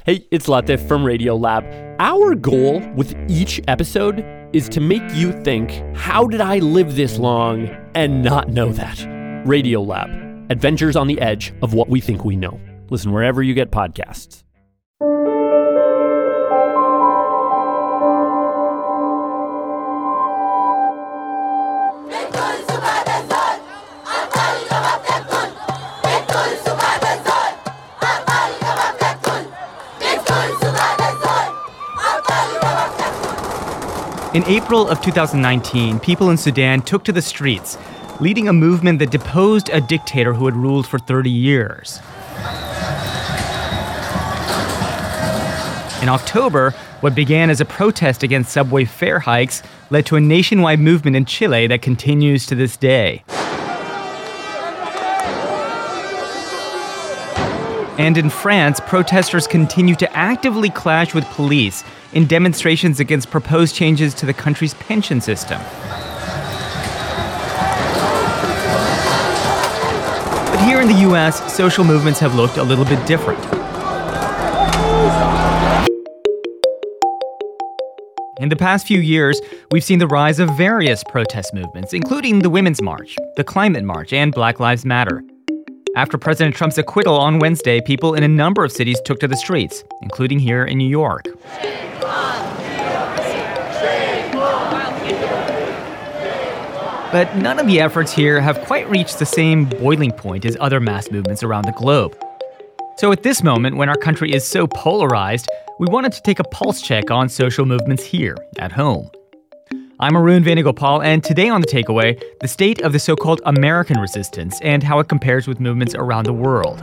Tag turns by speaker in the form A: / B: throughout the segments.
A: Hey, it's Latif from Radiolab. Our goal with each episode is to make you think, how did I live this long and not know that? Radiolab, adventures on the edge of what we think we know. Listen wherever you get podcasts.
B: In April of 2019, people in Sudan took to the streets, leading a movement that deposed a dictator who had ruled for 30 years. In October, what began as a protest against subway fare hikes led to a nationwide movement in Chile that continues to this day. And in France, protesters continue to actively clash with police in demonstrations against proposed changes to the country's pension system. But here in the US, social movements have looked a little bit different. In the past few years, we've seen the rise of various protest movements, including the Women's March, the Climate March, and Black Lives Matter. After President Trump's acquittal on Wednesday, people in a number of cities took to the streets, including here in New York. But none of the efforts here have quite reached the same boiling point as other mass movements around the globe. So at this moment, when our country is so polarized, we wanted to take a pulse check on social movements here, at home. I'm Arun Venugopal, and today on The Takeaway, the state of the so-called American resistance and how it compares with movements around the world.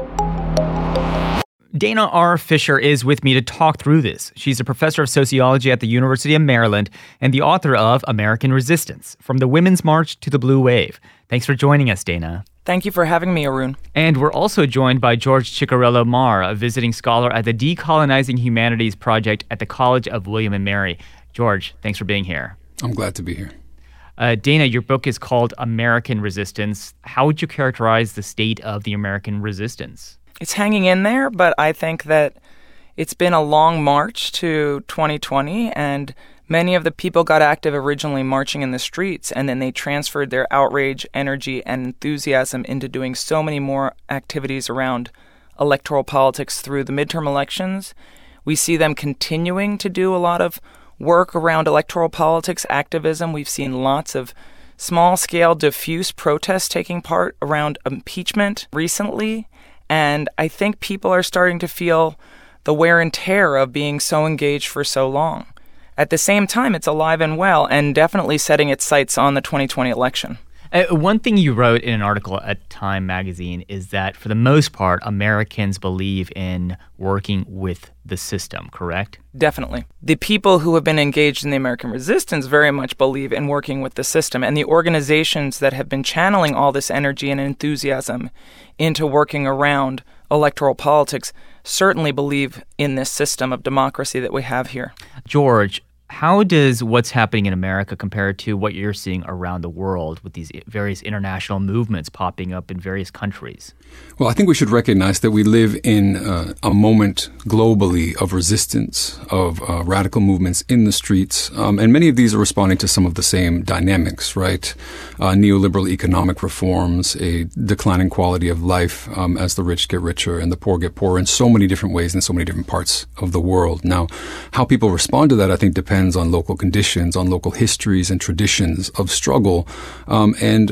B: Dana R. Fisher is with me to talk through this. She's a professor of sociology at the University of Maryland and the author of American Resistance, From the Women's March to the Blue Wave. Thanks for joining us, Dana.
C: Thank you for having me, Arun.
B: And we're also joined by George Ciccarello-Marr, a visiting scholar at the Decolonizing Humanities Project at the College of William & Mary. George, thanks for being here.
D: I'm glad to be here.
B: Dana, your book is called American Resistance. How would you characterize the state of the American resistance?
C: It's hanging in there, but I think that it's been a long march to 2020, and many of the people got active originally marching in the streets, and then they transferred their outrage, energy, and enthusiasm into doing so many more activities around electoral politics through the midterm elections. We see them continuing to do a lot of work around electoral politics activism. We've seen lots of small-scale, diffuse protests taking part around impeachment recently, and I think people are starting to feel the wear and tear of being so engaged for so long. At the same time, it's alive and well, and definitely setting its sights on the 2020 election.
B: One thing you wrote in an article at Time magazine is that, for the most part, Americans believe in working with the system, correct?
C: Definitely. The people who have been engaged in the American resistance very much believe in working with the system, and the organizations that have been channeling all this energy and enthusiasm into working around electoral politics certainly believe in this system of democracy that we have here.
B: George, how does what's happening in America compare to what you're seeing around the world with these various international movements popping up in various countries?
D: Well, I think we should recognize that we live in a moment globally of resistance, of radical movements in the streets. And many of these are responding to some of the same dynamics, right? Neoliberal economic reforms, a declining quality of life as the rich get richer and the poor get poorer in so many different ways in so many different parts of the world. Now, how people respond to that, I think, depends on local conditions, on local histories and traditions of struggle. One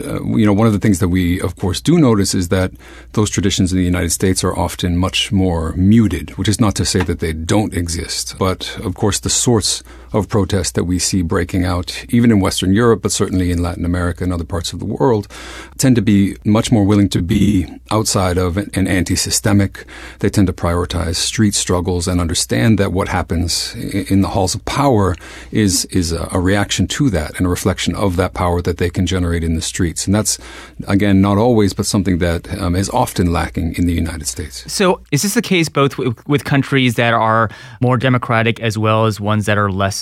D: of the things that we, of course, do notice is that those traditions in the United States are often much more muted, which is not to say that they don't exist. But, of course, the sorts of protests that we see breaking out, even in Western Europe, but certainly in Latin America and other parts of the world, tend to be much more willing to be outside of and anti-systemic. They tend to prioritize street struggles and understand that what happens in the halls of power is a reaction to that and a reflection of that power that they can generate in the streets. And that's, again, not always, but something that is often lacking in the United States.
B: So is this the case both with countries that are more democratic as well as ones that are less so?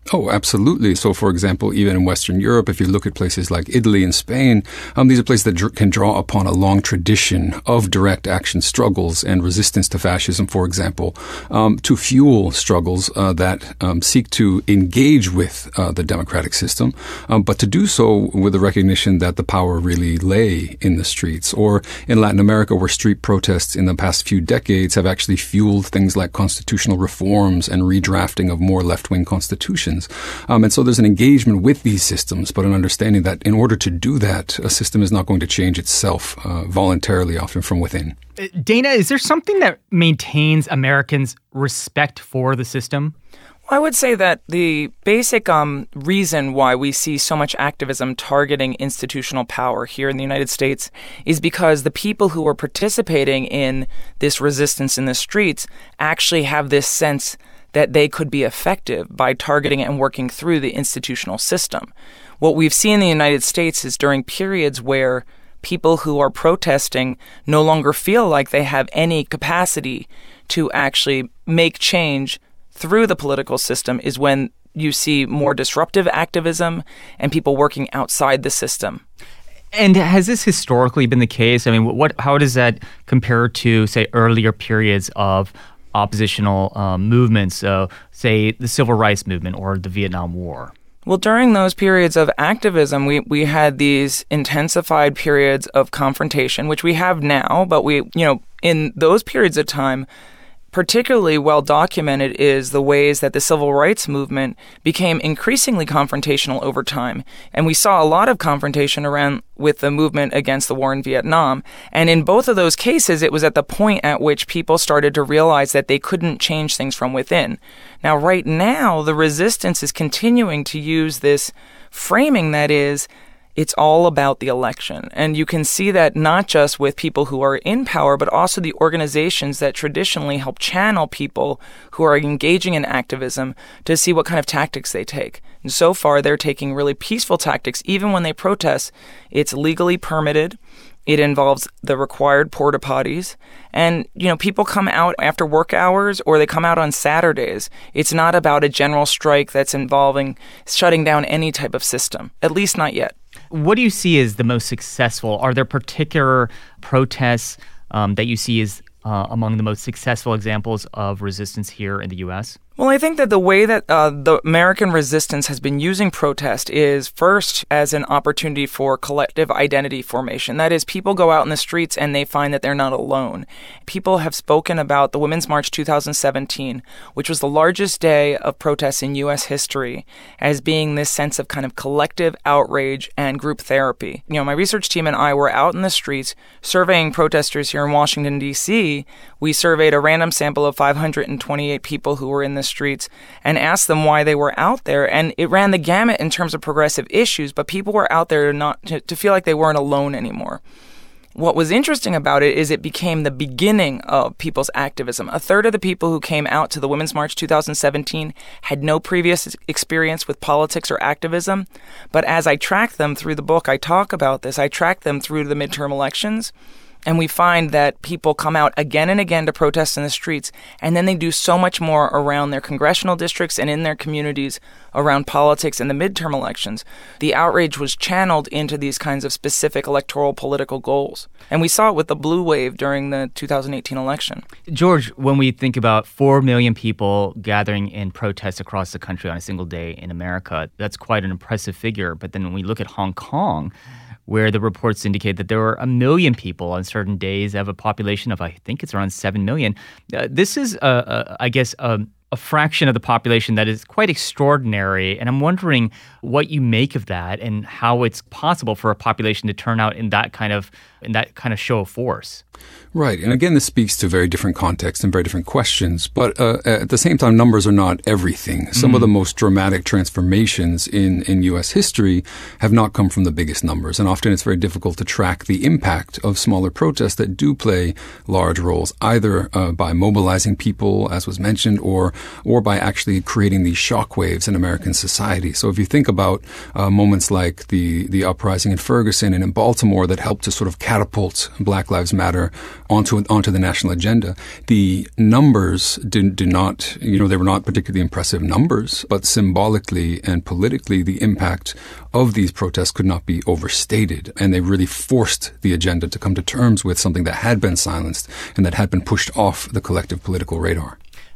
D: Oh, absolutely. So, for example, even in Western Europe, if you look at places like Italy and Spain, these are places that can draw upon a long tradition of direct action struggles and resistance to fascism, for example, to fuel struggles that seek to engage with the democratic system, but to do so with the recognition that the power really lay in the streets. Or in Latin America, where street protests in the past few decades have actually fueled things like constitutional reforms and redrafting of more left-wing constitutions. And so there's an engagement with these systems, but an understanding that in order to do that, a system is not going to change itself voluntarily, often from within.
B: Dana, is there something that maintains Americans' respect for the system?
C: I would say that the basic reason why we see so much activism targeting institutional power here in the United States is because the people who are participating in this resistance in the streets actually have this sense that they could be effective by targeting and working through the institutional system. What we've seen in the United States is during periods where people who are protesting no longer feel like they have any capacity to actually make change through the political system is when you see more disruptive activism and people working outside the system.
B: And has this historically been the case? I mean, how does that compare to, say, earlier periods of oppositional movements, say the Civil Rights Movement or the Vietnam War?
C: Well, during those periods of activism, we had these intensified periods of confrontation, which we have now, but in those periods of time, particularly well documented is the ways that the civil rights movement became increasingly confrontational over time. And we saw a lot of confrontation around with the movement against the war in Vietnam. And in both of those cases, it was at the point at which people started to realize that they couldn't change things from within. Now, right now, the resistance is continuing to use this framing that is, it's all about the election. And you can see that not just with people who are in power, but also the organizations that traditionally help channel people who are engaging in activism to see what kind of tactics they take. And so far, they're taking really peaceful tactics. Even when they protest, it's legally permitted. It involves the required porta potties. And, people come out after work hours or they come out on Saturdays. It's not about a general strike that's involving shutting down any type of system, at least not yet.
B: What do you see as the most successful? Are there particular protests that you see as among the most successful examples of resistance here in the U.S.?
C: Well, I think that the way that the American resistance has been using protest is first as an opportunity for collective identity formation. That is, people go out in the streets and they find that they're not alone. People have spoken about the Women's March 2017, which was the largest day of protests in U.S. history, as being this sense of kind of collective outrage and group therapy. My research team and I were out in the streets surveying protesters here in Washington, D.C. We surveyed a random sample of 528 people who were in the streets and asked them why they were out there. And it ran the gamut in terms of progressive issues, but people were out there to feel like they weren't alone anymore. What was interesting about it is it became the beginning of people's activism. A third of the people who came out to the Women's March 2017 had no previous experience with politics or activism. But as I track them through the book, I talk about this. I track them through the midterm elections. And we find that people come out again and again to protest in the streets, and then they do so much more around their congressional districts and in their communities around politics and the midterm elections. The outrage was channeled into these kinds of specific electoral political goals. And we saw it with the blue wave during the 2018 election.
B: George, when we think about 4 million people gathering in protests across the country on a single day in America, that's quite an impressive figure. But then when we look at Hong Kong, where the reports indicate that there were 1 million people on certain days of a population of, I think it's around 7 million. This is, I guess, a fraction of the population that is quite extraordinary. And I'm wondering what you make of that and how it's possible for a population to turn out in that kind of show of force.
D: Right. And again, this speaks to very different contexts and very different questions. But at the same time, numbers are not everything. Some of the most dramatic transformations in U.S. history have not come from the biggest numbers. And often it's very difficult to track the impact of smaller protests that do play large roles, either by mobilizing people, as was mentioned, or by actually creating these shockwaves in American society. So if you think about moments like the uprising in Ferguson and in Baltimore that helped to sort of catapult Black Lives Matter onto the national agenda. The numbers do not, they were not particularly impressive numbers, but symbolically and politically, the impact of these protests could not be overstated. And they really forced the agenda to come to terms with something that had been silenced and that had been pushed off the collective political radar.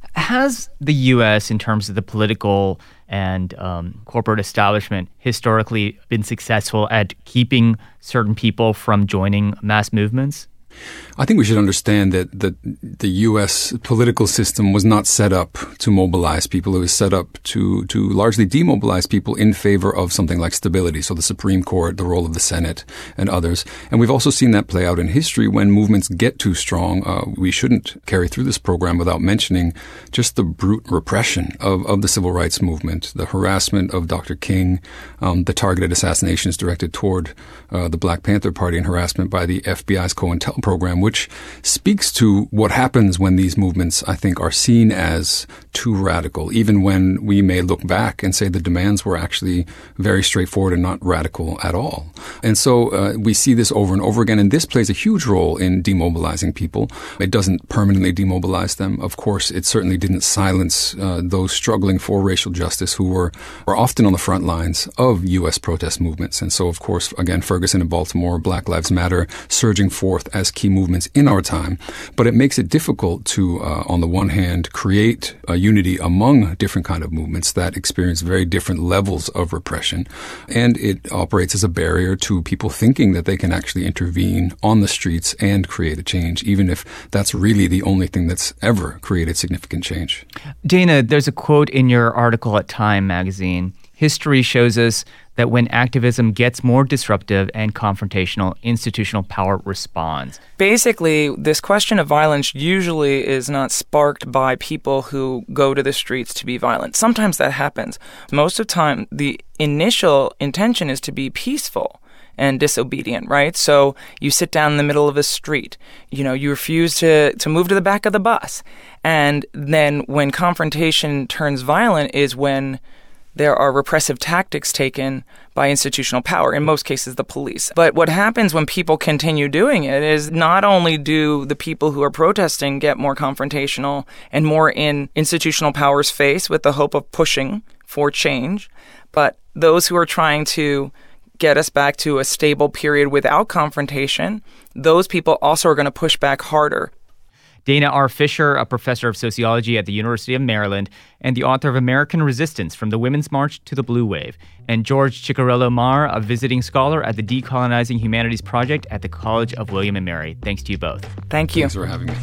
B: Has the U.S., in terms of the political and corporate establishment, historically been successful at keeping certain people from joining mass movements?
D: I think we should understand that the U.S. political system was not set up to mobilize people. It was set up to largely demobilize people in favor of something like stability. So the Supreme Court, the role of the Senate, and others. And we've also seen that play out in history when movements get too strong. We shouldn't carry through this program without mentioning just the brute repression of the civil rights movement, the harassment of Dr. King, the targeted assassinations directed toward the Black Panther Party, and harassment by the FBI's COINTEL program, which speaks to what happens when these movements, I think, are seen as too radical, even when we may look back and say the demands were actually very straightforward and not radical at all. And so we see this over and over again, and this plays a huge role in demobilizing people. It doesn't permanently demobilize them. Of course, it certainly didn't silence those struggling for racial justice who were often on the front lines of U.S. protest movements. And so, of course, again, Ferguson and Baltimore, Black Lives Matter surging forth as key movements in our time. But it makes it difficult to, on the one hand, create a unity among different kind of movements that experience very different levels of repression. And it operates as a barrier to people thinking that they can actually intervene on the streets and create a change, even if that's really the only thing that's ever created significant change.
B: Dana, there's a quote in your article at Time magazine. History shows us that when activism gets more disruptive and confrontational, institutional power responds.
C: Basically, this question of violence usually is not sparked by people who go to the streets to be violent. Sometimes that happens. Most of the time, the initial intention is to be peaceful and disobedient, right? So you sit down in the middle of a street, you refuse to move to the back of the bus. And then when confrontation turns violent is when there are repressive tactics taken by institutional power, in most cases the police. But what happens when people continue doing it is not only do the people who are protesting get more confrontational and more in institutional power's face with the hope of pushing for change, but those who are trying to get us back to a stable period without confrontation, those people also are going to push back harder.
B: Dana R. Fisher, a professor of sociology at the University of Maryland and the author of American Resistance, From the Women's March to the Blue Wave, and George Ciccarello-Maher, a visiting scholar at the Decolonizing Humanities Project at the College of William & Mary. Thanks to you both.
C: Thank you.
D: Thanks for having me.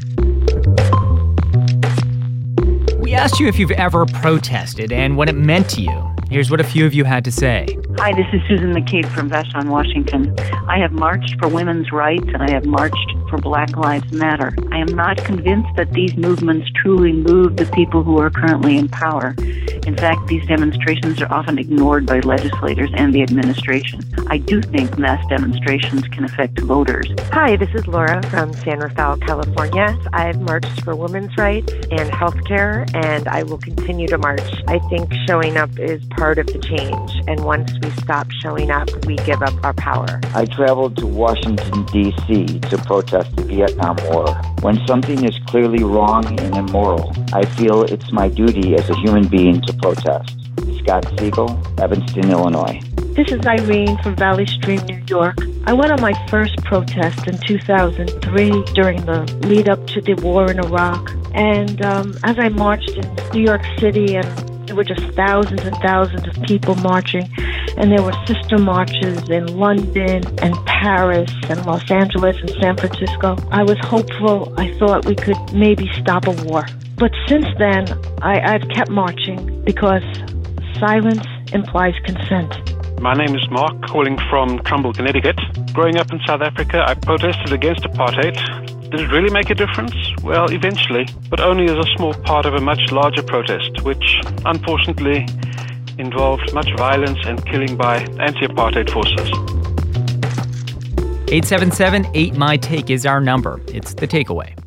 B: We asked you if you've ever protested and what it meant to you. Here's what a few of you had to say.
E: Hi, this is Susan McCabe from Vashon, Washington. I have marched for women's rights and I have marched for Black Lives Matter. I am not convinced that these movements truly move the people who are currently in power. In fact, these demonstrations are often ignored by legislators and the administration. I do think mass demonstrations can affect voters.
F: Hi, this is Laura from San Rafael, California. I've marched for women's rights and healthcare, and I will continue to march. I think showing up is part of the change, and once we stop showing up, we give up our power.
G: I traveled to Washington, D.C. to protest the Vietnam War. When something is clearly wrong and immoral, I feel it's my duty as a human being to protest. Scott Siegel, Evanston, Illinois.
H: This is Irene from Valley Stream, New York. I went on my first protest in 2003 during the lead up to the war in Iraq. And as I marched in New York City, and there were just thousands and thousands of people marching, and there were sister marches in London and Paris and Los Angeles and San Francisco. I was hopeful. I thought we could maybe stop a war. But since then, I've kept marching because silence implies consent.
I: My name is Mark, calling from Trumbull, Connecticut. Growing up in South Africa, I protested against apartheid. Did it really make a difference? Well, eventually, but only as a small part of a much larger protest, which unfortunately involved much violence and killing by anti-apartheid forces.
B: 877-8MY-TAKE is our number. It's The Takeaway.